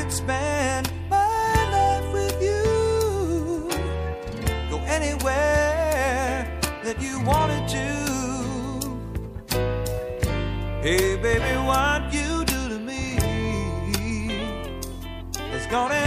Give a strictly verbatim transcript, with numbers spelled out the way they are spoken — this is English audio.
could spend my life with you. Go anywhere that you wanted to. Hey baby, what you do to me is gonna